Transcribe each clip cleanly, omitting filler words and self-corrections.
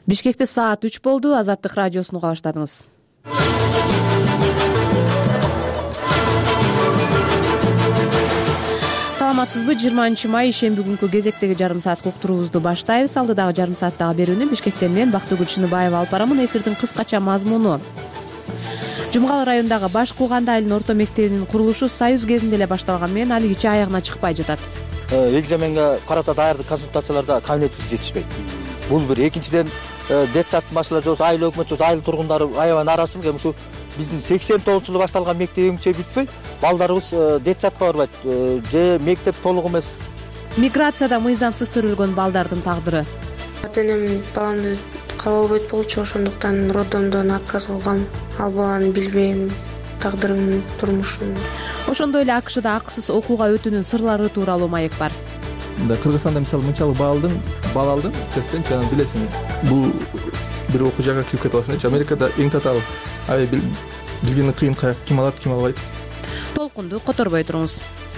Бишкекте саат 3 болду. Азаттык радиосун уга баштадыңыз. Саламатсызбы? 20 май ишемби күнкү кезектеги жарым саат уктуруубузду баштайбыз. Алдыдагы жарым сааттагы берүүнү Бишкектен мен Бактыгүл Чыныбаева алып барамын. Эфирдин кыскача мазмуну: Жумгал районундагы Баш Кууганды айылын орто мектебинин курулушу Союз кезинде эле башталган менен алигиче аягына чыкпай жатат. Экзаменге карата даярдык консультацияларда кабинетибиз жетишпейт. Бул бир. Экинчиден, детсад машалар жок, айыл өкмөт жок, айыл тургундары аябай нааразычылык. Эми ушу биздин 89-жылы башталган мектебимче бүтпөй, балдарыбыз детсадка барбайт, же мектеп толук эмес. Миграцияда мыйзамсыз төрөлгөн балдардын тагдыры. Ата-энем баламды кабыл албайт болчу, ошондуктан роддомдон отказ кылгам. Ал баланы билбейм, тагдырын, турмушун. Ошондой эле АКШда акысыз окууга өтүүнүн сырлары тууралуу маек бар. Кыргызстанда мисалы мынчалык бал алдым, тесттен жана билесиң, бул бир окуу жайга кирип кете аласың. Америкада эң татаал билгени кыйын, ким алат, ким албайт. Толкунду которбой туруңуз.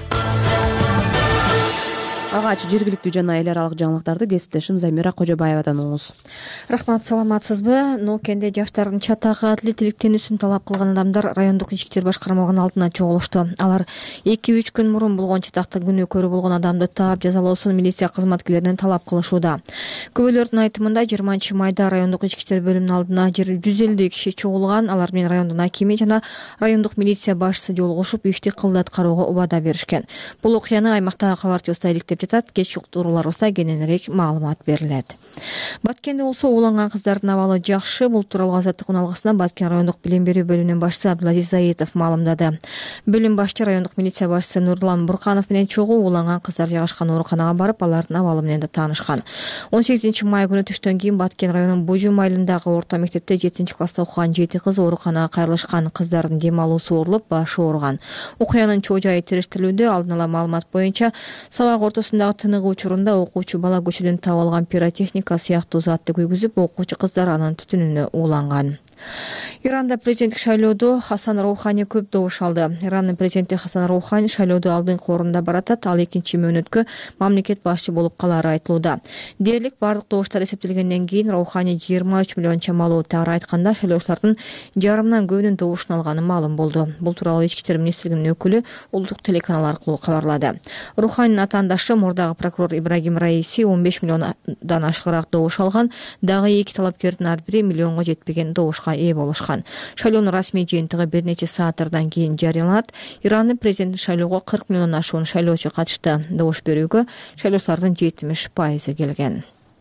Алгач жергиликтүү жана эл аралык жаңылыктарды кесиптешим Замира Кожобаевадан угуңуз. Рахмат, саламатсызбы? Нокенде жаштардын чатагы адилет иликтенүүсүн талап кылган адамдар райондук ички иштер башкармалыгынын алдына чогулушту. Алар 2-3 күн мурун болгон чатакта күнөөкөрү болгон адамды таап жазалоосун милиция кызматкерлеринен талап кылышууда. Күбөлөрдүн айтымында 20 майда райондук ички иштер бөлүмүнүн алдына 150 киши чогулган. Алар менен райондун акими жана райондук милиция башчысы жолугушуп, ишти кылды аткарууга убада беришкен. Бул окуяны аймактагы кабарчыбызда иликтеп жатат. Кечки уктурууларыбызда кененирээк маалымат берилет. Баткенде болсо ууланган кыздардын абалы жакшы. Бул тууралуу Азаттык уналгысына Баткен райондук билим берүү бөлүмүнүн башчысы Абдулазиз Заитов маалымдады. Бөлүм башчы райондук милиция башчысы Нурлан Бурканов менен чогуу ууланган кыздар жайгашкан ооруканага барып, алардын абалы менен да таанышкан. 18 май күнү түштөн кийин Баткен районунун Бужум айылындагы орто мектепте 7-класста окуган 7 кыз ооруканага кайрылышкан. Кыздардын дем алуусу ооруп, башы ооруган. Окуянын чоо жайы териштирилүүдө. Алдын ала маалымат боюнча сабак ортосундагы тыныгы учурунда окуучу бала көчөдөн таап алган пиротехника сыяктуу затты күйгүзүп, окуучу кыздар анын түтүнүнө ууланган. Иранда президенттик шайлоодо Хасан Роухани көп добуш алды. Ирандын президенти Хасан Роухани шайлоодо алдыңкы орунда баратат. Ал экинчи мөөнөткө мамлекет башчы болуп калары айтылууда. Дээрлик бардык добуштар эсептелгенден кийин Роухани 23 миллион чамалуу тагыра айтканда шайлоочулардын жарымынан көбүнүн добушун алганы маалым болду. Бул тууралуу Ички иштер министрлигинин өкүлү улуттук телеканал аркылуу кабарлады. Роуханинин атаандашы мурдагы прокурор Ибрагим Раиси 15 миллиондан ашыгыраак добуш алган. Дагы 2 талапкердин ар бири миллионго жетпеген добушка ээ болушкан. Шайлоонун расмий жыйынтыгы бир нече сааттардан кийин жарыяланат. Ирандын президенттик шайлоого 40 миллиондон ашуун шайлоочу катышты. Добуш берүүгө шайлоочулардын 70% келген.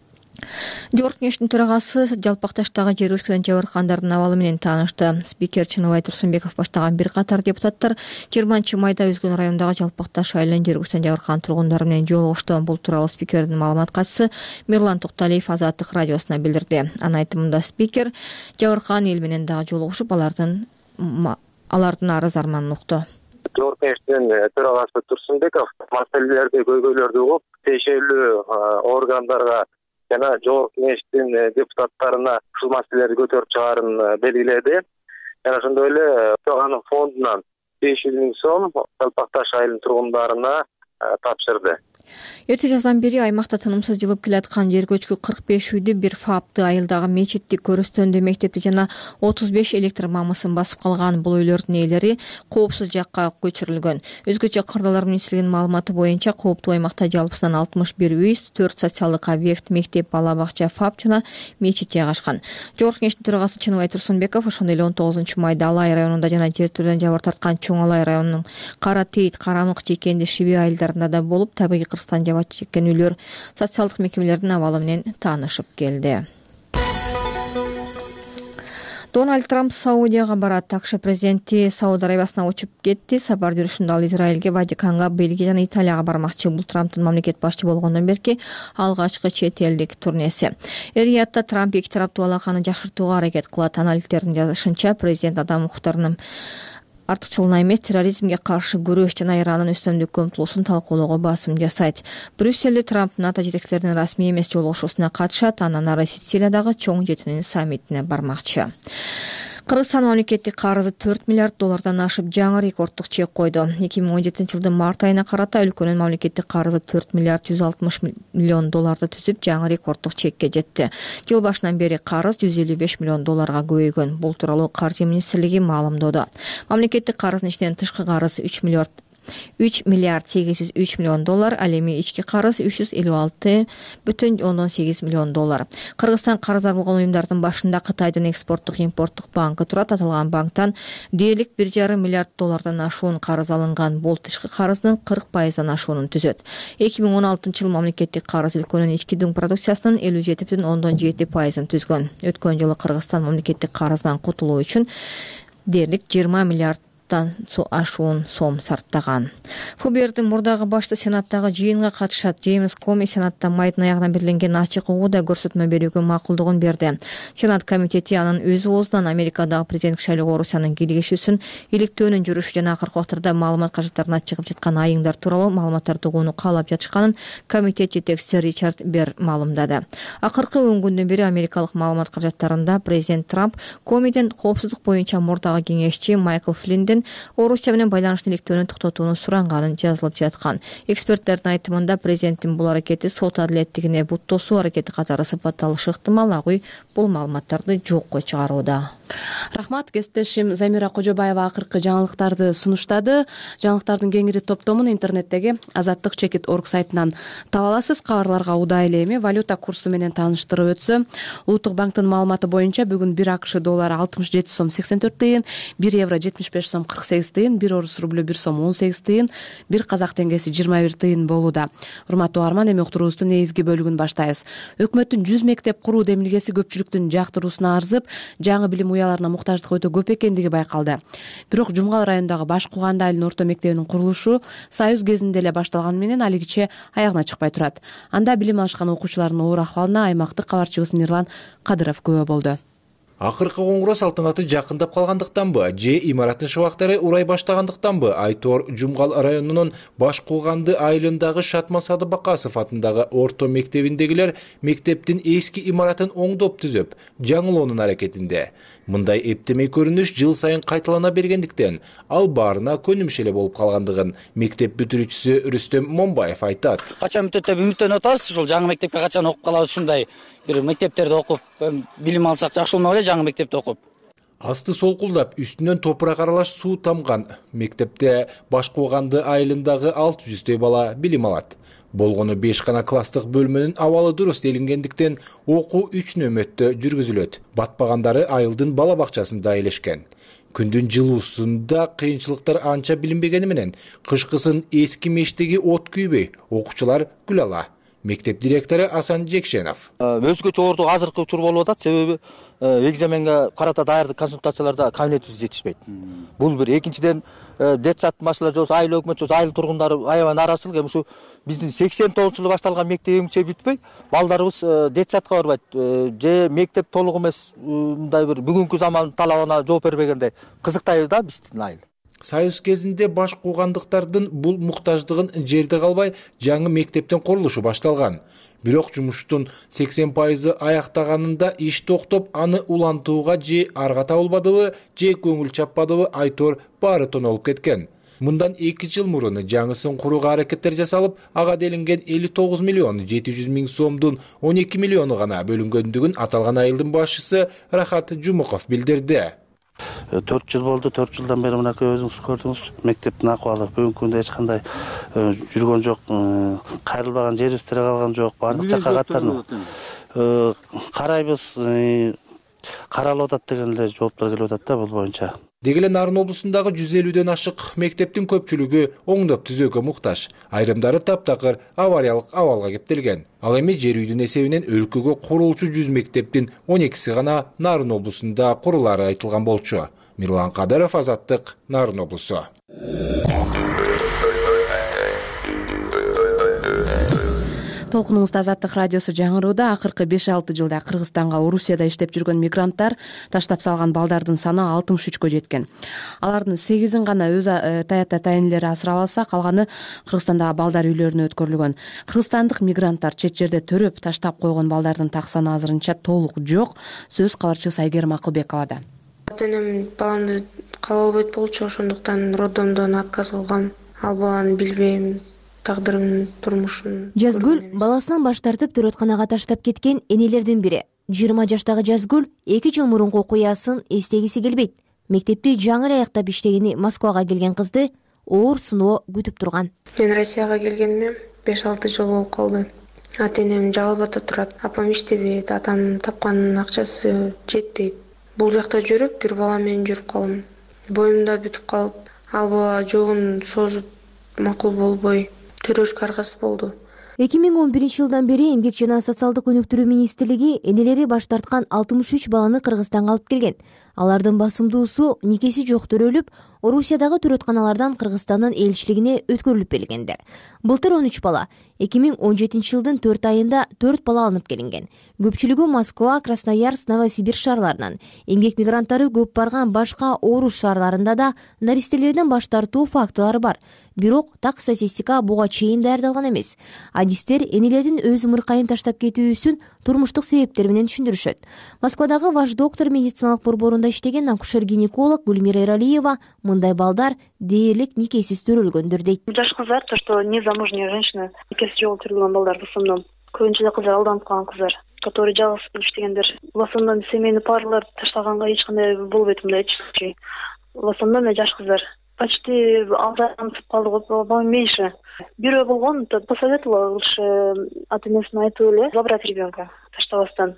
Жогорку кеңештин төрагасы Жалпакташтагы жер учкудан жабыркандардын абалы менен таанышты. Спикер Чыныбай Турсунбеков баштаган бир катар депутаттар 20 майда өзгөн райондагы Жалпакташ айылын жер учкудан жабыркан тургундар менен жолугушту. Бул тууралуу спикердин маалымат катчысы Мирлан Токталиев Азаттык радиосуна билдирди. Анын айтымында спикер жабыркан эл менен дагы жолугушуп, алардын арыз арманын укту. Жогорку кеңештин төрагасы Турсунбеков маселелерди, көйгөйлөрдү угуп, тиешелүү органдарга жана жогорку кеңештин депутаттарына ушул маселелерди көтөрүп чыгаарын белгиледи. Жана ошондой эле анын фондунан 500 000 сом Жалпакташ айылынын тургундарына тапшырды. Эрте жаздан бери аймакта тынымсыз жылып келаткан жер көчкү 45 үйдү, бир фапты, айылдагы мечитти, көрүстөндү мектепти жана 35 электр мамысын басып калган. Бул үйлөрдүн ээлери коопсуз жакка көчүрүлгөн. Өзгөчө Кырдаалар министрлигинин маалыматы боюнча кооптуу аймакта жалпысынан 61 үй, 4 социалдык объект, мектеп, бала бакча, фап жана мечит жайгашкан. Жогорку кеңештин төрагасы Чыныбай Турсунбеков ошондой эле 19 майда Алай районунда жана жер түрдөн жабыр тарткан Чоң Алай районунун Кара Тейит, Карамык, Жекенди, Шиби айылдарында да болуп, табигый кырсыктан жаба чеккен үйлөр социалдык мекемелердин абалы менен таанышып келди. Дональд Трамп Саудияга барат. АКШ президенти Сауд Арабиясына учуп кетти. Сапар жүрүшүндө ал Израилге, Ватиканга, Бельгия жана Италияга бармакчы. Бул Трамптын мамлекет башчы болгондон берки алгачкы чет элдик турнеси. Риядда Трамп эки тараптуу алаканы жакшыртууга аракет кылат. Аналитиктердин жазышынча, президент адам укуктарынын артыкчылыгына эмес, терроризмге каршы күрөш жана Ирандын үстөмдүккө умтулуусун талкуулоого басым жасайт. Брюсселде Трамп НАТО жетекчилеринин расмий эмес жолугушуусуна катышат. Андан ары Сицилиядагы чоң жетинин саммитине бармакчы. Кыргызстан мамлекеттик карызы 4 миллиард доллардан ашып жаңы рекорддук чек койду. 2017-жылдын март айына карата өлкөнүн мамлекеттик карызы 4 миллиард 160 миллион долларды түзүп, жаңы рекорддук чекке жетти. Жыл башынан бери карыз 155 миллион долларга көбөйгөн. Бул тууралуу Каржы министрлиги маалымдоодо. Мамлекеттик карыздын ичинен тышкы карыз 3 миллиард 803 миллион доллар, ал эми ички карыз 356,8 миллион доллар. Кыргызстан карыздар болгон уюмдардын башында Кытайдын экспорттук импорттук банкы турат. Аталган банктан дээрлик 1,5 миллиард доллардан ашуун карыз алынган. Бул тышкы карыздын 40% ашуунун түзөт. 2016-жыл мамлекеттик карыз өлкөнүн ички дүң продукциясынын 57,7% түзгөн. Өткөн жылы Кыргызстан мамлекеттик карыздан кутулуу үчүн дээрлик 20 миллиард ашуун сом сарптаган. ФБРдин мурдагы башчысы Сенаттагы жыйынга катышат. Джеймс Коми Сенатта майдын аягына берилген ачык угууда көрсөтмө берүүгө макулдугун берди. Сенат комитети анын өз оозунан Америкадагы президенттик шайлоого Орусиянын киргизүүсүн, иликтөөнүн жүрүшү жана акыркы убактарда маалымат кажеттарына чыгып жаткан айыңдар тууралуу маалыматтарды угууну каалап жатышканын комитет жетекчиси Ричард Бер маалымдады. Акыркы 10 күндөн бери америкалык маалымат кажеттарында президент Трамп Комиден коопсуздук боюнча мурдагы кеңешчи Майкл Флинден Орусия менен байланыштын иликтөөнү токтотууну суранганын жазылып жаткан. Эксперттердин айтымында президенттин бул аракети сот адилеттигине бут тосуу аракети катары сыпатталышы ыктымал. Агуй бул маалыматтарды жокко чыгарууда. Рахмат, кесиптешим Замира Кожобаева акыркы жаңылыктарды сунуштады. Жаңылыктардын кеңири топтомун интернеттеги azatlyk.org сайтынан таба аласыз. Кабарларга удай эле эми валюта курсу менен тааныштырып өтсөм, Улуттук банктын маалыматы боюнча бүгүн 1 АКШ доллары 67 сом 84 тыйын, 1 евро 75 сом 48 тыйын, 1 орус рублю 1 сом 18 тыйын, 1 казак теңгеси 21 тыйын болууда. Урматтуу угарман, эми уктуруубуздун негизги бөлүгүн баштайбыз. Өкмөттүн 100 мектеп куруу демилгеси көпчүлүктүн жактыруусуна арзып, жаңы билим уяларына муктаждык өтө көп экендиги байкалды. Бирок Жумгал районундагы Баш Кууганды айылынын орто мектебинин курулушу Союз кезинде эле башталганы менен алигиче аягына чыкпай турат. Анда билим алышкан окуучулардын оор акыбалына аймактык кабарчыбыз Мирлан Кадыров күбө болду. Акыркы коңгуроо салтанаты жакындап калгандыктанбы, же имараттын шыбактары урай баштагандыктанбы, Айтор Жумгал районунун Баш Кууганды айылындагы Шатма Садыбакасов атындагы орто мектебиндегилер мектептин эски имаратын оңдоп түзөп, жаңылоонун аракетинде. Мындай эптемей көрүнүш жыл сайын кайталана бергендиктен, ал баарына көнүмүш эле болуп калгандыгын мектеп бүтүрүүчүсү Рүстөм Момбаев айтат. Качан бүтөт деп үмүттөнүп атабыз, ушул жаңы мектепке качан окуп калабыз, ушундай бир мектептерде окуп, билим алсак жакшы болмок эле, жаңы мектепте окуп. Асты солкулдап, үстүнөн топурак аралаш суу тамган мектепте Баш Кууганды айылындагы 600 бала билим алат. Болгону 5 гана класстык бөлмөнүн абалы дурус делингендиктен окуу 3 нөмөттө жүргүзүлөт. Батпагандары айылдын бала бакчасында элешкен. Күндүн жылуусунда кыйынчылыктар анча билинбегени менен кышкысын эски мештеги от күйбөй, окуучулар күл ала. Мектеп директору Асан Жекшенов. Өзгөчө оордук азыркы учур болуп атат, себеби экзаменге карата даярдык консультацияларда кабинетибиз жетишпейт. Бул бир. Экинчиден детсад машалар жок, айыл өкмөт жок, айыл тургундары аябай нааразычылык. Эми ушу биздин 89-жылы башталган мектебимизче бүтпөй, балдарыбыз детсадка барбайт, же мектеп толук эмес, мындай бир бүгүнкү замандын талабына жооп бербегендей кызыктайбы да биздин айыл. Союз кезинде Баш Куугандыктардын бул муктаждыгын жерде калбай жаңы мектептин курулушу башталган. Бирок жумуштун 80% аяктаганында иш токтоп, аны улантууга же арга табылбадыбы, же көңүл чаппадыбы Айтор баары тонолуп кеткен. Мындан 2 жыл мурун жаңысын курууга аракеттер жасалып, ага делинген 59 миллион 700 миң сомдун 12 миллиону гана бөлүнгөндүгүн аталган айылдын башчысы Рахат Жумуков билдирди. 4 жыл болду, 4 жылдан бери мынакей өзүңүз көрдүңүз, мектептин акыбалы бүгүнкү күндө эч кандай жүргөн жок, кайрылбаган жерибиздер калган жок, баардык жакка каттарына карайбыз, каралып атат деген эле жооптор келип атат да бул боюнча. Деги эле Нарын облусундагы 150ден ашык мектептин көпчүлүгү оңдоп түзүүгө муктаж. Айрымдары таптакыр авариялык абалга кептелген. Ал эми жер үйдүн эсебинен өлкөгө курулчу 100 мектептин 12си гана Нарын облусунда курулары айтылган болчу. Мирлан Кадыров, Азаттык, Нарын облусу. Толкунубузда Азаттык радиосу жаңырууда. Акыркы 5-6 жылда Кыргызстанга Орусияда иштеп жүргөн мигранттар таштап салган балдардын саны 63кө жеткен. Алардын 8-ин гана өз таята тайынелери асырап алса, калганы Кыргызстандагы балдар үйлөрүнө өткөрүлгөн. Кыргызстандык мигранттар чет жерде төрөп таштап койгон балдардын так саны азырынча толук жок. Сөз кабарчыбыз Айгерим Акылбековада. ата энем баламды кабыл албайт болчу, ошондуктан роддомдон отказ кылгам. Ал баланы билбейм, тагдырын, турмушун. Жазгүл баласынан баш тартып төрөтканага таштап кеткен энелердин бири. 20 жаштагы Жазгүл 2 жыл мурунку окуясын эстегиси келбейт. Мектепти жаңы эле аяктап иштегени Москвага келген кызды оор сыноо күтүп турган. Мен Россияга келгениме 5-6 жыл болуп калды. Ата энем Жалал Абадта турат. Апам иштебейт, атам тапканын акчасы жетпейт. Бул жакта жүрүп, бир бала менен жүрүп калдым. Боюмда бүтүп калып, ал бала жолун созуп макул болбой төрөшкө аргасыз болду. 2011 жылдан бери Эмгек жана социалдык өнүктүрүү министрлиги энелери баш тарткан 63 баланы Кыргызстанга алып келген. Алардын басымдуусу никеси жок төрөлүп, Орусиядагы төрөтканалардан Кыргызстандын элчилигине өткөрүлүп берилгендер. Былтыр 13 бала, 2017 жылдын 4 айында 4 бала алынып келинген. Көпчүлүгү Москва, Красноярск, Новосибирск шаарларынан. Эмгек мигранттары көп барган башка Орус шаарларында да наристелерден баш тартуу фактылары бар. Бирок так статистика буга чейин даярдалган эмес. Адистер энелердин өз ымыркайын таштап кетүүсүн турмуштук себептер менен түшүндүрүшөт. Москвадагы Ваш доктор медициналык борборунда иштеген акушер-гинеколог Гүлмира Эралиева мындай балдар дээрлик никесиз төрөлгөндөр дейт. Жаш кыздар, то что незамужняя женщина, никеси жок төрөлгөн балдар в основном. Көбүнчө кыздар алданып калган кыздар, которые жалгыз иштегендер. В основном семейный парлар таштаганга эч кандай болбойт мындай. В основном жаш кыздар. Почти алданып калды, меньше. Бирөө болгон, посоветовала лучше ата энесине айтып эле забрать ребенка таштабастан.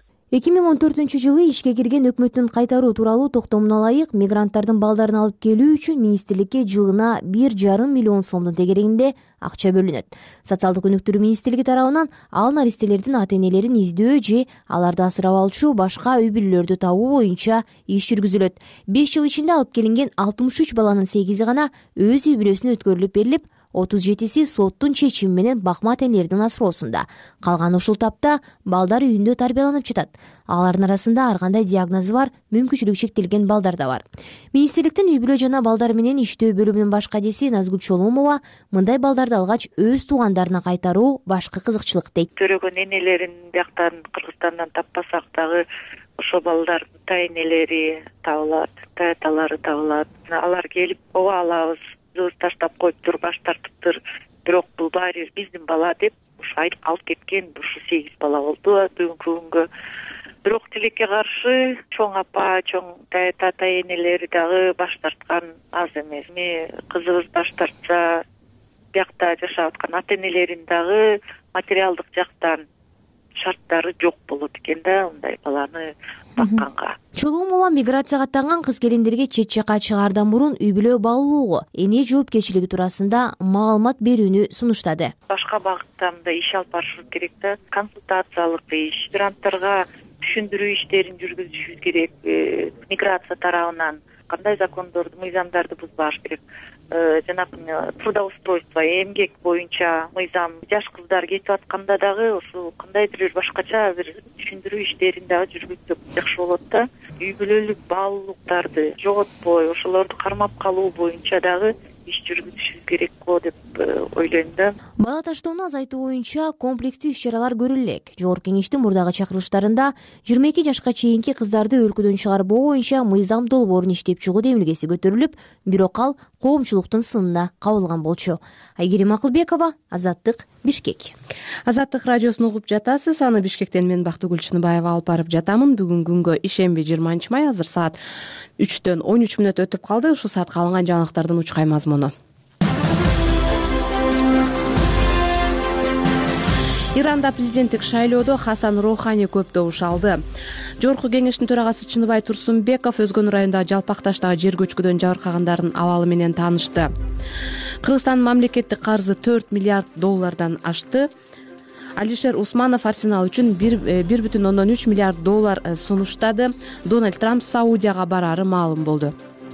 2014 жылы ишке кирген өкмөттүн кайтаруу тууралуу токтомуна ылайык мигранттардын балдарын алып келүү үчүн министрликке жылына 1,5 миллион сомдун тегерегинде акча бөлүнөт. Социалдык өнүктүрүү министрлиги тарабынан ал наристелердин ата энелерин издөө же аларды асырап алчу башка үй бүлөлөрдү табуу боюнча иш жүргүзүлөт. 5 жыл ичинде алып келинген 63 баланын 8 гана өз үй бүлөсүнө өткөрүлүп берилип, 37си соттун чечими менен бакма ата энелердин асыроосунда. Калган ушул тапта балдар үйүндө тарбияланып жатат. Алардын арасында ар кандай диагнозу бар, мүмкүнчүлүгү чектелген балдар да бар. Министрликтин үй бүлө жана балдар менен иштөө бөлүмүнүн башкадеси Назгүл Чолумова мындай балдарды алгач өз туугандарына кайтаруу башкы кызыкчылык дейт. Төрөгөн энелерин бияктан Кыргызстандан таппасак дагы ошо балдардын та энелери табылат, та аталары табылат. Алар келип ооба алабыз, таштап коюптур, баш тартыптыр, бирок бул баары биздин бала деп ушу алып кеткен ушу 8 бала болду бүгүнкү күнгө. Бирок тилекке каршы чоң апа, чоң ата энелери дагы баш тарткан аз эмес. Кызыбыз баш тартса, биякта жашап аткан ата энелерин дагы материалдык жактан шарттары жок болот экен да, мындай баланы бакканга. Чолумова миграцияга аттанган кыз-келиндерге чет жакка чыгаардан мурун үй бүлө багуулугу, эне жоопкерчилиги туурасында маалымат берүүнү сунуштады. Башка багытта мындай иш алып барышыбыз керек да, консультациялык иш, мигранттарга түшүндүрүү иштерин жүргүзүшүбүз керек. Миграция тарабынан кандай закондорду, мыйзамдарды бузбаш керек. Жанагы трудоустройство, эмгек боюнча мыйзам, жаш кыздар кетип атканда дагы ошо кандайдыр бир башкача бир түшүндүрүү иштерин дагы жүргүзсөк жакшы болот да. Үй бүлөлүк баалуулуктарды жоготпой, ошолорду кармап калуу боюнча дагы иш жүргүзүшүбүз керек го деп ойлойм да. Бала таштоону азайтуу боюнча комплекстүү иш-чаралар көрүлө элек. Жогорку кеңештин мурдагы чакырылыштарында 22 жашка чейинки кыздарды өлкөдөн чыгарбоо боюнча мыйзам долбоорун иштеп чыгуу демилгеси көтөрүлүп, бирок ал коомчулуктун сынына кабылган болчу. Айгерим Акылбекова, Азаттык, Бишкек. Азаттык радиосун угуп жатасыз. Аны Бишкектен мен Бактыгүл Чыныбаева алып барып жатамын. Бүгүнкү күнгө ишемби 20 май, азыр саат 3-төн 13 мүнөт өтүп калды. Ушул саатка алынган жаңылыктардын учкай мазмуну. Иранда президенттик шайлоодо Хасан Роухани көп добуш алды. Жогорку кеңештин төрагасы Чыныбай Турсунбеков Өзгөн районундагы жалпакташтагы жер көчкүдөн жабыркагандардын абалы менен таанышты. Кыргызстандын мамлекеттик карзы 4 миллиард доллардан ашты. Алишер Усманов Арсенал үчүн 1,3 миллиард доллар сунуштады. Дональд Трамп Саудияга барары маалым болду.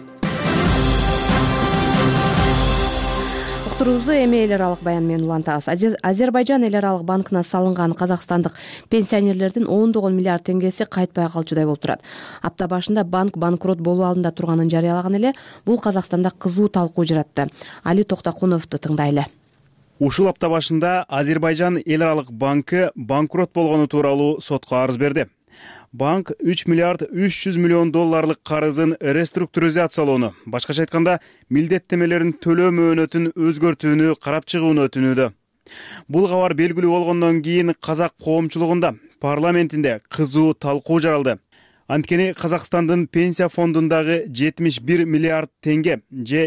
Уктуруубузду эми эл аралык баян менен улантабыз. Азербайжан эл аралык банкына салынган казакстандык пенсионерлердин 10 миллиард теңгеси кайтпай калчудай болуп турат. Апта башында банк банкрот болуу алдында турганын жарыялаган эле. Бул Казакстанда кызуу талкуу жаратты. Али Токтокуновду тыңдайлы. Ушул апта башында Азербайжан эл аралык банкы банкрот болгону тууралуу сотко арыз берди. банк 3 миллиард 300 миллион долларлык карызын реструктуризациялоону, башкача айтканда милдеттемелерин төлөө мөөнөтүн өзгөртүүнү карап чыгууну өтүнүүдө. Бул кабар белгилүү болгондон кийин казак коомчулугунда парламентинде кызуу талкуу жаралды. Анткени Казакстандын пенсия фондундагы 71 миллиард тенге же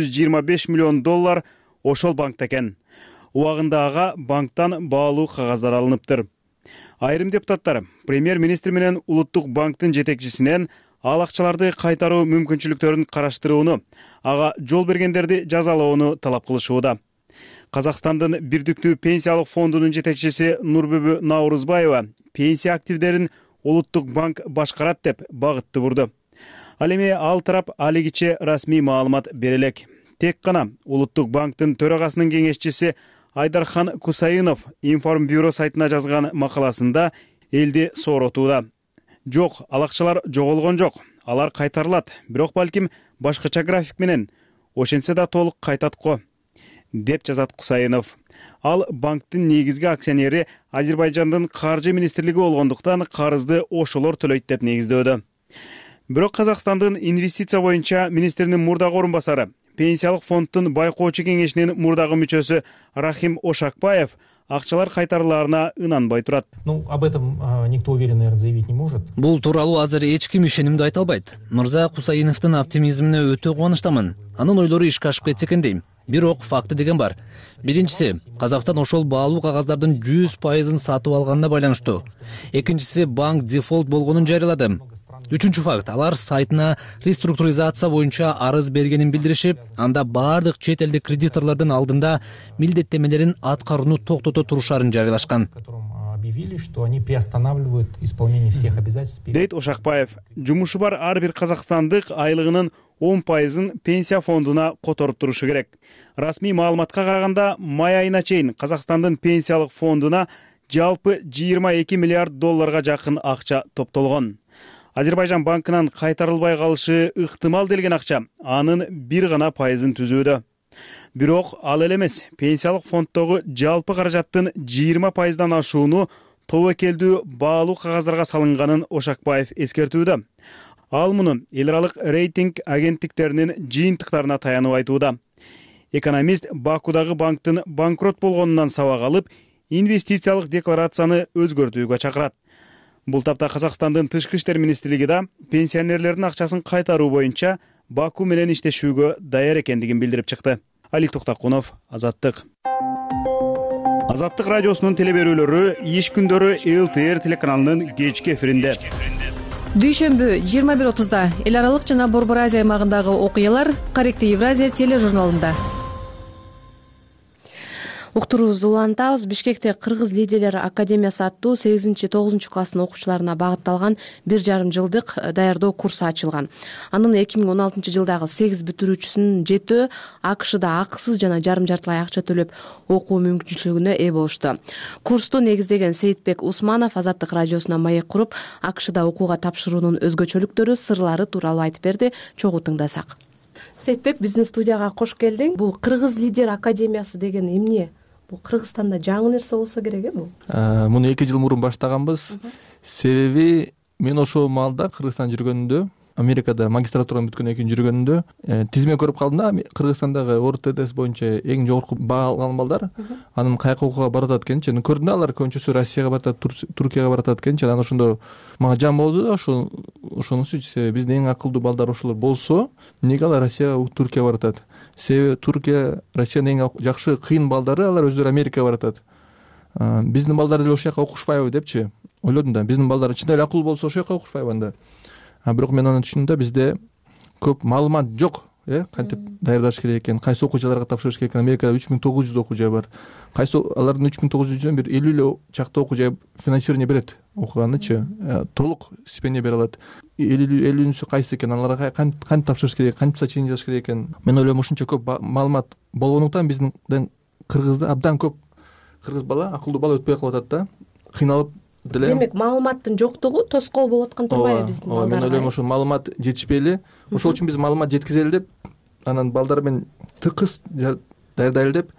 225 миллион доллар ошол банкта экен. Убагында ага банктан баалуу кагаздар алыныптыр. Айрым депутаттар премьер-министр менен Улуттук банктын жетекчисинен ал акчаларды кайтаруу мүмкүнчүлүктөрүн караштырууну, ага жол бергендерди жазалоону талап кылышууда. Казакстандын Бирдиктүү пенсиялык фондунун жетекчиси Нурбүбү Наурузбаева пенсия активдерин Улуттук банк башкарат деп багытты бурду. Ал эми ал тарап алигиче расмий маалымат бере элек. Тек гана Улуттук банктын төрагасынын кеңешчиси Айдархан Кусайынов Информбюро сайтына жазган макаласында элди сооротууда. Жок, ал акчалар жоголгон жок. Алар кайтарылат, бирок балким башкача график менен, ошентсе да толук кайтат го, деп жазат Кусайынов. Ал банктын негизги акционери Азербайжандын каржы министрлиги болгондуктан карызды ошолор төлөйт деп негиздөөдө. Бирок Казакстандын инвестиция боюнча министринин мурдагы орун басары, пенсиялык фонддун байкоочу кеңешинин мурдагы мүчөсү Рахим Ошакбаев акчалар кайтарылаарына ынанбай турат. Об этом никто уверенно, наверное, заявить не может. Бул тууралуу азыр эч ким ишенимдүү айта албайт. Мырза Кусайыновдун оптимизмине өтө кубанычтамын. Анын ойлору ишке ашып кетсе экен дейм. Бирок факты деген бар. Биринчиси, Казакстан ошол баалуу кагаздардын 100% сатып алганына байланыштуу. Экинчиси, банк дефолт болгонун жарыялады. Үчүнчү факт, алар сайтына реструктуризация боюнча арыз бергенин билдиришип, анда бардык чет элдик кредиторлордун алдында милдеттемелерин аткарууну токтото турушарын жарыялашкан. Объявили, что они приостанавливают исполнение всех обязательств. Дейт Ошакбаев, жумушу бар ар бир казакстандык айлыгынын 10%-ын пенсия фондуна которуп турушу керек. Расмий маалыматка караганда, май айына чейин Казакстандын пенсиялык фондуна жалпы 22 миллиард долларга жакын акча топтолгон. Азербайжан банкынан кайтарылбай калышы ыктымал делген акча анын 1% түзүүдө. Бирок ал эле эмес, пенсиялык фонддогу жалпы каражаттын 20%дан ашууну тобокелдүү баалуу кагаздарга салынганын Ошакбаев эскертүүдө. Ал муну эл аралык рейтинг агенттиктеринин жыйынтыктарына таянып айтууда. Экономист Бакудагы банктын банкрот болгонунан сабак алып, инвестициялык декларацияны өзгөртүүгө чакырат. Бул тапта Казакстандын Тышкы иштер министрлиги да пенсионерлердин акчасын кайтаруу боюнча Баку менен иштешүүгө даяр экендигин билдирип чыкты. Алик Токтакунов, Азаттык. Азаттык радиосунун телеберүүлөрү иш күндөрү ЛТР телеканалынын кечки эфиринде. Дүйшөмбү 21:30 эл аралык жана Борбор Азия аймагындагы окуялар Корректив Евразия тележурналында. Уктуруубузду улантабыз. Бишкекте Кыргыз лидерлер академиясы аттуу 8-9 класстын окуучуларына багытталган 1,5 жылдык даярдоо курсу ачылган. Анын 2016 жылдагы 8 бүтүрүүчүсүнүн 7 АКШда акысыз жана жарым-жартылай акча төлөп окуу мүмкүнчүлүгүнө ээ болушту. Курсту негиздеген Сейитбек Усманов Азаттык радиосуна маек куруп, АКШда окууга тапшыруунун өзгөчөлүктөрү, сырлары тууралуу айтып берди. Чогуу тыңдасак. Сейитбек, биздин студияга кош келдиң. Бул Кыргыз лидер академиясы деген эмне? Бул Кыргызстанда жаңы нерсе болсо керек бул. Муну 2 жыл мурун баштаганбыз. Себеби мен ошол маалда Кыргызстан жүргөнүндө, Америкада магистратураны бүткөндөн кийин жүргөнүндө тизме көрүп калдым да. Кыргызстандагы ОРТ-тест боюнча эң жогорку баа алган балдар анын кайка окууга баратат экенчи. Көрдүм да, алар көбүнчөсү Россияга баратат, Туркияга баратат экенчи. Анан ошондо мага жан болду да, ошонусу биздин эң акылдуу балдар ошолор болсо, эмнеге алар Россияга, Туркияга баратат? Себеби Туркия, Россиянын эң жакшы кыйын балдары алар өздөрү Америкага баратат. Биздин балдар деле ошол жака окушпайбы депчи ойлодум да. Биздин балдар чын эле акылуу болсо ошол жака окушпайбы анда. Бирок мен аны түшүндүм да, бизде көп маалымат жок. Кантип даярдаш керек экен, кайсы окуучуларга тапшырыш керек экен. Америкада 3900 окуу жай бар. Кайсы алардын 3900-дөн бир 50 эле чакта окуу жай финансирование берет. Окуганычы толук стипендия бере алат. 50-нчи кайсы экен, аларга кантип тапшырыш керек, кантип сочинение жазыш керек экен. Мен ойлойм, ушунча көп маалымат болгондуктан биздин Кыргызда абдан көп кыргыз бала, акылдуу бала өтпөй калып атат да. Кыйналып деле. Демек, маалыматтын жоктугу тоскоол болуп аткан турбайбы биздин балдарга? Мен ойлойм, ошо маалымат жетишпей эле. Ошол үчүн биз маалымат жеткизели деп, анан балдар менен тыкыз даярдайлы деп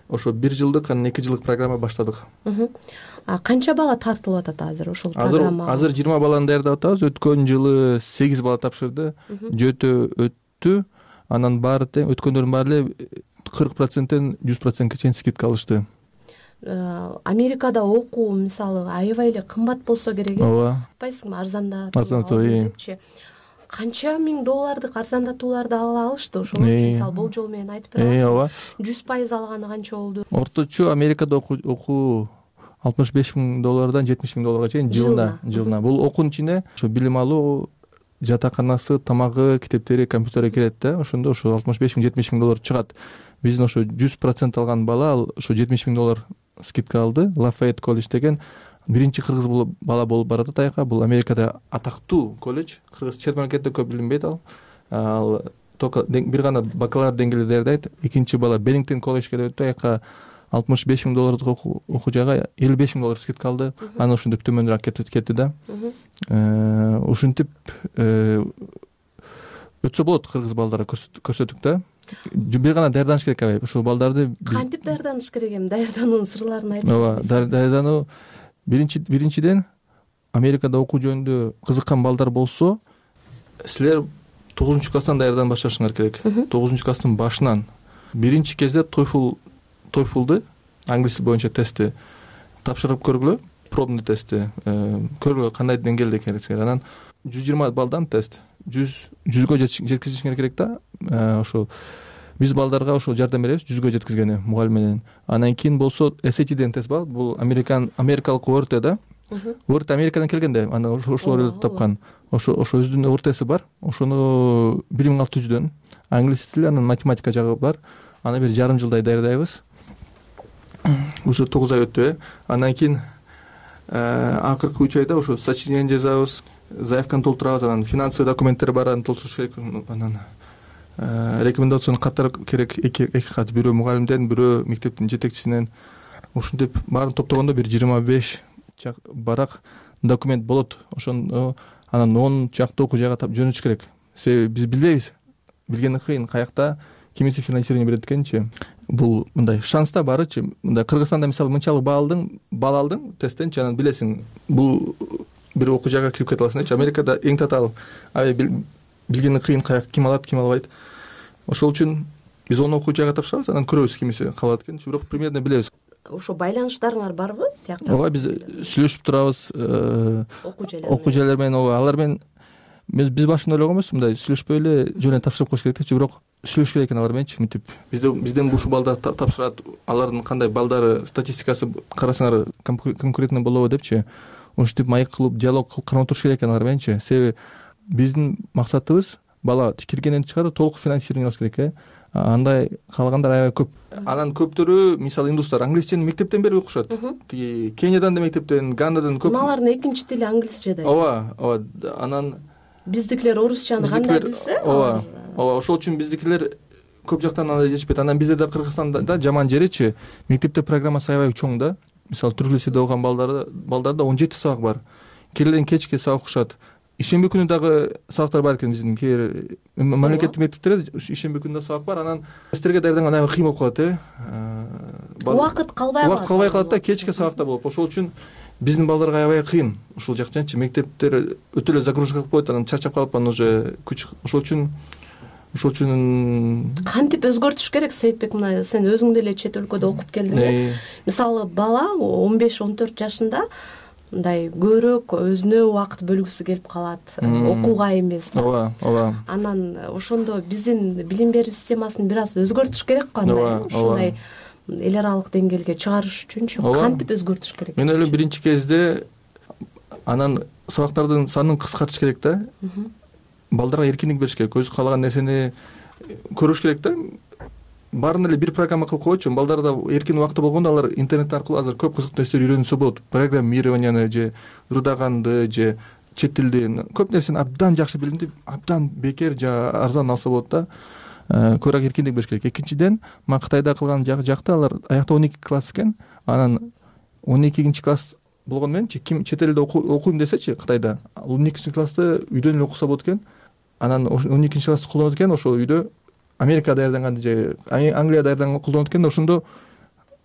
ошо 1 жылдык анан 2 жылдык программа баштадык. Канча бала тартылып атат азыр ошол программага? Азыр 20 баланы даярдап атабыз. Өткөн жылы 8 бала тапшырды. Жөтө өттү. Анан баары тең өткөндөрдүн баары эле 40%тен 100%ке чейин скидка алышты. Америкада окуу мисалы аябай эле кымбат болсо керек. Ооба. Байсыңбы, арзандатуу депчи. Канча миң доллардык арзандатууларды ала алышты ошол үчүн мисалы болжол менен айтып бере аласызбы? 100% алганы канча болду? Орточо Америкада окуу $65,000 $70,000 чейин жылына. Бул окуунун ичине ошо билим алуу, жатаканасы, тамагы, китептери, компьютери кирет да. Ошондо ошо $65,000-$70,000 чыгат. Биздин ошо 100% алган бала ал ошо $70,000 скидка алды. Лафайет колледж деген биринчи кыргыз бала болуп баратат аяка. Бул Америкада атактуу колледж. Кыргыз чет мамлекетте көп билинбейт ал. Ал только бир гана бакалавр деңгээлде даярдайт. Экинчи бала Беннингтон колледжге өттү, аяка $65,000 окуу жайга $55,000 скидка алды. Анан ошентип төмөнүрөөк кетти да. Ушинтип өтсө болот кыргыз балдарга көрсөттүк да. Бир гана даярданыш керек абай. Ушул балдарды кантип даярданыш керек эми? Даярдануунун сырларын айтып бересиз? Ооба, даярдануу биринчиден Америкада окуу жөнүндө кызыккан балдар болсо, силер 9-класстан даярданып башташыңар керек. 9-класстын башынан. Биринчи кезде TOEFL англис тили боюнча тестти тапшырып көргүлө, пробный тестти көргүлө кандай деңгээлде экенсиңер. Анан 120 балдан тест 100гө жеткизишиңер керек да. Ошо биз балдарга ошо жардам беребиз 100гө жеткизгени мугалим менен. Анан кийин болсо SAT-ден тест бар. Бул америкалык ОРТ да. ОРТ Америкадан келген да. Анан ошолор тапкан. Ошо өзүнүн ОРТси бар. Ошону 1600дөн англис тили, анан математика жагы бар. Аны бир жарым жылдай даярдайбыз. Уже 9 ай өттү. Андан кийин акыркы 3 айда ошо сочинение жазабыз, заявканы толтурабыз, анан финансовый документтер бар, аны толтуруш керек. Анан рекомендациялык каттар керек, эки кат, бирөө мугалимден, бирөө мектептин жетекчисинен. Ушинтип баарын топтогондо бир 25 барак документ болот. Ошондо анан 10 чакты окуу жайга жөнөтүш керек. Себеби биз билбейбиз, билгени кыйын, каякта кимиси финансирование берет экенчи. Бул мындай шанста барычы. Мындай Кыргызстанда мисалы мынчалык бал алдың тесттен, анан билесиң, бул бир окуу жайга кирип кете аласың. Америкада эң татаал билгени кыйын, каяк ким алат, ким албайт. Ошол үчүн биз 10 окуу жайга тапшырабыз, анан көрөбүз кимиси калат экен. Бирок примерно билебиз. Ошо байланыштарыңар барбы тиякта? Ооба, биз сүйлөшүп турабыз окуу жайлар менен. Алар менен биз башында ойлогонбуз, мындай сүйлөшпөй эле жөн эле тапшырып коюш керек депчи, бирок сүйлөшүш керек экен алар мененчи. Мынтип бизден ушул балдар тапшырат, алардын кандай балдары статистикасы карасаңар конкурентный болобу депчи. Ушинтип маек кылып диалог кармап туруш керек экен алар мененчи. Себеби биздин максатыбыз бала киргенден чыгарып толук финансирование алыш керек. Андай калгандар аябай көп. Анан көптөрү мисалы индустар англисчени мектептен бери окушат. Тиги Кениядан да мектептен, Ганнадан көп. Алардын экинчи тили англисче да. Ооба. Анан биздикилер орусчаны кандай билсе? Ооба. Ошол үчүн биздикилер көп жактан андай жетишпейт. Анан бизде да Кыргызстанда жаман жеричи, мектепте программасы аябай чоң да. Мисалы түрк лицейде окуган балдарда 17 сабак бар. Кирлерден кечке сабак окушат. Ишемби күнү дагы сабактар бар экен биздин. Мамлекеттик мектептерде ишемби күнү да сабак бар. Анан дерстерге даярданган аябай кыйын болуп калат. Убакыт калбай калат да, кечке сабакта болуп. Ошол үчүн биздин балдарга аябай кыйын. Ушул жактанчы мектептер өтө эле загрузка кылып коет, анан чарчап калып, анан уже күч. Ошол үчүн кантип өзгөртүш керек? Сейитбек, мына сен өзүң деле чет өлкөдө окуп келдиң. Мисалы бала 15-14 жашында мындай көбүрөөк өзүнө убакыт бөлгүсү келип калат, окууга эмес. Ооба. Анан ошондо биздин билим берүү системасын бир аз өзгөртүш керек го, андай ушундай эл аралык деңгээлге чыгарыш үчүнчү кантип өзгөртүш керек? Мен ойлойм, биринчи кезде анан сабактардын санын кыскартыш керек да. Балдарга эркиндик бериш керек, өзү каалаган нерсени көрүш керек да. Баарын эле бир программа кылып койчу. Балдарда эркин убакыты болгондо алар интернет аркылуу азыр көп кызыктуу нерселер үйрөнүшсө болот. Программированияны же рыдаганды же чет тилди көп нерсени абдан жакшы билимди абдан бекер же арзан алса болот да. Көбүрөөк эркиндик бериш керек. Экинчиден, мен Кытайда кылган жакты алар аякта 12 класс экен. Анан 12-класс болгону мененчи ким чет элде окуйм десечи Кытайда 12 классты үйдөн эле окуса болот экен. Анан 12 классты колдонот экен, ошол үйдө Америка даярданган же Англия даярданган колдонот экен. Ошондо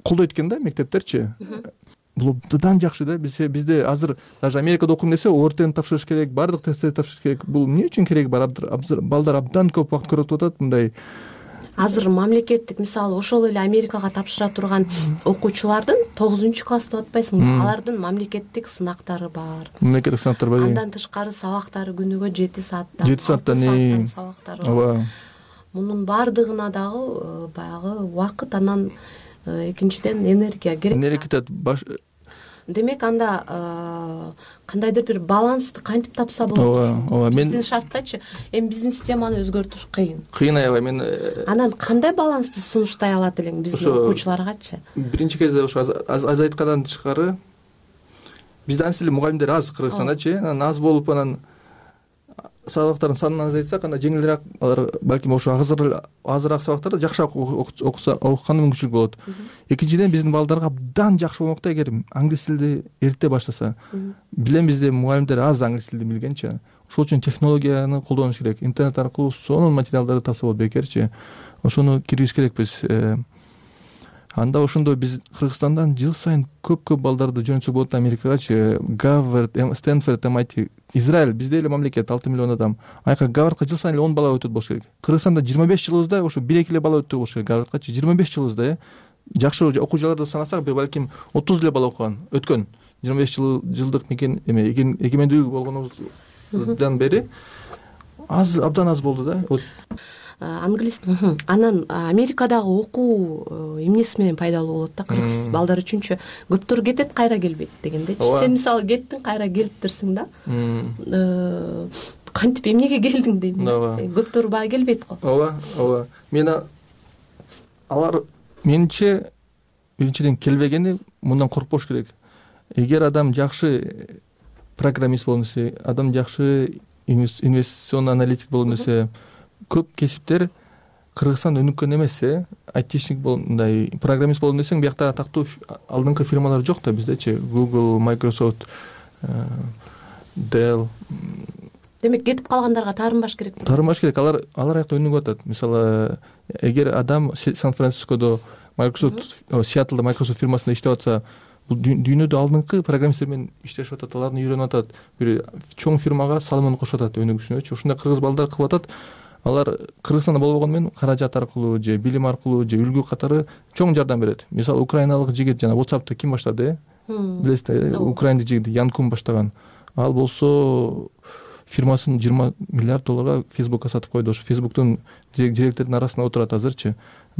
колдойт экен да мектептерчи. Бул абдан жакшы да. Бизде азыр даже Америкада окуйм десе ОРТни тапшырыш керек, баардык тесттерди тапшырыш керек. Бул эмне үчүн кереги бар? Балдар абдан көп убакыт көрүп атат мындай. Азыр мамлекеттик, мисалы ошол эле Америкага тапшыра турган окуучулардын 9-класс деп атпайсыңбы? Алардын мамлекеттик сынактары бар. Мамлекеттик сынактар бар. Андан тышкары сабактары күнүгө 7 сааттан. 7 сааттан сабактары бар. Ооба. Мунун баардыгына дагы баягы убакыт, анан экинчиден энергия керек. Энергия Демек анда кандайдыр бир балансты кантип тапса болот? Ооба. Биздин шарттачы, эми биздин системаны өзгөртүш кыйын. Кыйын аябай. Мен анан кандай балансты сунуштай алат элең биздин окуучуларгачы? Биринчи кезде ошо аз айткандан тышкары бизде анча эле мугалимдер аз Кыргызстандачы, анан аз болуп анан сабактардын санын азайтсак, анда жеңилирээк, алар балким ошо азыраак сабактарды жакшыраак окуган мүмкүнчүлүк болот. Экинчиден биздин балдарга абдан жакшы болмок да, эгер англис тилди эрте баштаса. Билем бизде мугалимдер аз англис тилди билгенчи. Ошол үчүн технологияны колдонуш керек. Интернет аркылуу сонун материалдарды тапса болот бекерчи. Ошону киргизиш керекпиз. Анда ошондо биз Кыргызстандан жыл сайын көп балдарды жөнөтсөк болот Америкагачы. Гарвард, Стэнфорд, MIT, Израиль, бизде эле мамлекет 6 миллион адам. Аяка Гарвардга жыл сайын 10 бала өтөт болуш керек. Кыргызстанда 25 жылыбызда ошо 1-2 эле бала өтөт болуш керек Гарвардгачы. 25 жылыбызда жакшы окуучуларды санасак, балким 30 эле бала өткөн. 25 жылдык эгемендүүлүк болгонубуздан бери абдан аз болду да. Англис. Анан Америкадагы окуу эмнеси менен пайдалуу болот да кыргыз балдар үчүнчү? Көптөр кетет, кайра келбейт дегендечи. Сен мисалы кеттиң, кайра келиптирсиң да. Кантип эмнеге келдиң дейм. Көптөр баа келбейт го. Ооба. Алар менче биринчиден келбегени, мындан коркпош керек. Эгер адам жакшы программист болмесе, адам жакшы инвестиционный аналитик болмесе, көп кесиптер Кыргызстан өнүккөн эмес, айтишник мындай программист болом десең, биякта атактуу алдыңкы фирмалар жок да биздечи. Google, Microsoft, Dell. Демек кетип калгандарга таарынбаш керек. Таарынбаш керек. Алар аякта өнүгүп атат. Мисалы, эгер адам Сан-Францискодо Microsoft, Сиэтлда Microsoft фирмасында иштеп атса, бул дүйнөдө алдыңкы программисттер менен иштешип атат, аларды үйрөнүп атат. Бир чоң фирмага салымын кошуп атат өнүгүшүнөчү. Ушундай кыргыз балдар кылып атат. Алар Кыргызстанда болбогону менен каражат аркылуу же билим аркылуу же үлгү катары чоң жардам берет. Мисалы, украиналык жигит жана WhatsApp'ты ким баштады? Билесиз, украиндык жигит Янкум баштаган. Ал болсо фирмасын 20 миллиард долларга Facebookка сатып койду. Ошо Facebooktун директордун арасында отурат азырчы.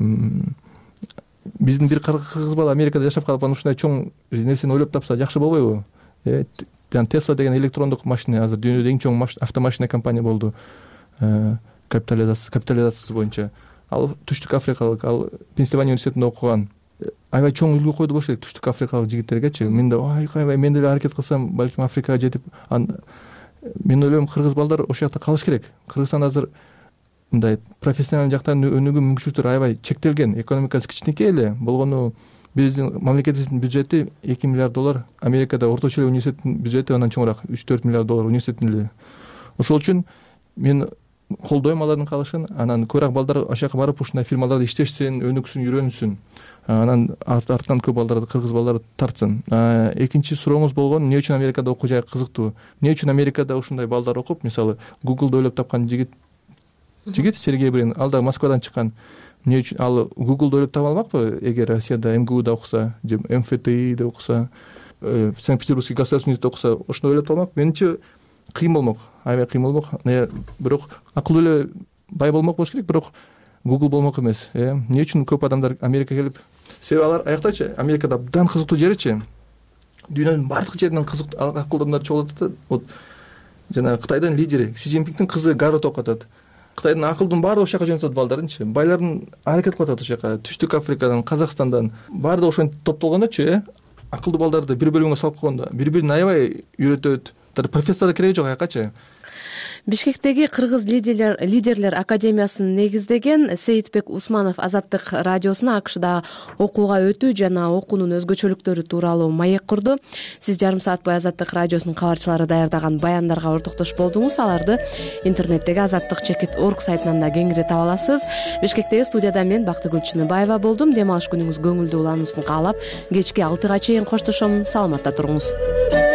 Биздин бир кыргыз бала Америкада жашап калып, ушундай чоң нерсени ойлоп тапса жакшы болбойбу? Tesla деген электрондук машина азыр дүйнөдө эң чоң автомашина компания болду. Капитализациясы боюнча. Ал Түштүк Африкалык, ал Пенсильвания университетинде окуган. Аябай чоң үлгү койду болуш керек Түштүк Африкалык жигиттергечи. Мен да аябай мен деле аракет кылсам, балким Африкага жетип, мен ойлойм кыргыз балдар ошол жакта калыш керек. Кыргызстан азыр мындай профессионалдык жактан өнүгүү мүмкүнчүлүктөрү аябай чектелген. Экономикасы кичинекей эле болгону, биздин мамлекетибиздин бюджети 2 миллиард доллар, Америкада орточо эле университеттин бюджети андан чоңураак, 3-4 миллиард доллар университеттин эле. Ошол үчүн мен колдойм алардын калышын. Анан көбүрөөк балдар ошол барып ушундай фирмаларда иштешсин, өнүксүн, үйрөнүшсүн. Анан артынан көп балдарды, кыргыз балдарды тартсын. Экинчи сурооңуз болгон, эмне үчүн Америкада окуу жай кызыктуу? Эмне үчүн Америкада ушундай балдар окуп, мисалы, Google'да ойлоп тапкан жигит Сергей Брин, ал да Москвадан чыккан. Эмне үчүн ал Google'да ойлоп таба алмакпы? Эгер Россияда МГУда окуса, же МФТИде окуса, Санкт-Петербургский государственный университетте окуса, ошондой ойлоп табалмак. Менимче кыйын болмок, аябай кыйын болмок. Бирок акылдуу эле бай болмок болуш керек, бирок Google болмок эмес. Эмне үчүн көп адамдар Америкага келип, себеби алар аяктачы Америкада абдан кызыктуу жеричи. Дүйнөнүн бардык жеринен кызыктуу акылдуу адамдар чогулуп атат. Вот жана Кытайдын лидери Си Цзиньпиндин кызы Гарвардда окуп атат. Кытайдын акылдын баары ошол жака жөнөтөт балдарынчы. Байлардын аракет кылып атат ошол жака. Түштүк Африкадан, Казакстандан баары ошентип топтолгондочу, акылдуу балдарды бир бөлүмгө салып койгондо, бири-бирин аябай үйрөтөт, профессор кереги жок аякачы. Бишкектеги кыргыз лидерлер академиясын негиздеген Сейитбек Усманов Азаттык радиосуна АКШда окууга өтүү жана окуунун өзгөчөлүктөрү тууралуу маек курду. Сиз жарым саат бою Азаттык радиосунун кабарчылары даярдаган баяндарга ортоктош болдуңуз. Аларды интернеттеги azattik.org сайтынан да кеңири таба аласыз. Бишкектеги студияда мен Бактыгүл Чыныбаева болдум. Дем алыш күнүңүз көңүлдүү улануусун каалап, кечки 6-га чейин коштошом. Саламатта туруңуз.